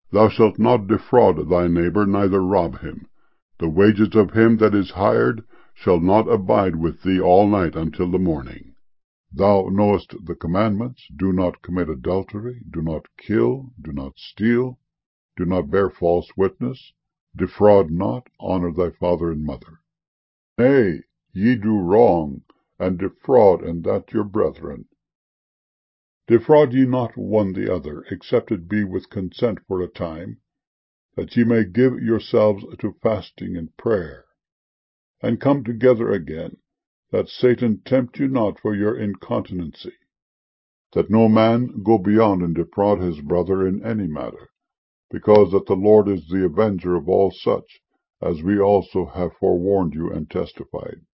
Thou shalt not defraud thy neighbour, neither rob him. The wages of him that is hired shall not abide with thee all night until the morning. Thou knowest the commandments: do not commit adultery, do not kill, do not steal, do not bear false witness, defraud not, honour thy father and mother. Nay, ye do wrong, and defraud, and that your brethren. Defraud ye not one the other, except it be with consent for a time, that ye may give yourselves to fasting and prayer, and come together again, that Satan tempt you not for your incontinency, that no man go beyond and defraud his brother in any matter, because that the Lord is the avenger of all such, as we also have forewarned you and testified.